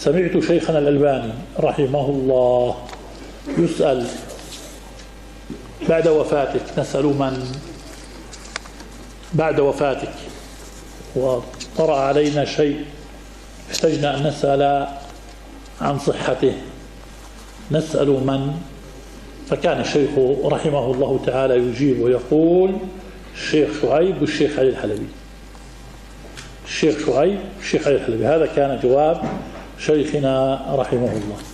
سمعت شيخنا الألباني رحمه الله يسأل بعد وفاتك، نسأل من بعد وفاتك وطرأ علينا شيء احتجنا أن نسأل عن صحته، نسأل من؟ فكان الشيخ رحمه الله تعالى يجيب ويقول الشيخ شعيب والشيخ علي الحلبي. الشيخ شعيب والشيخ علي الحلبي، هذا كان جواب شيخنا رحمه الله.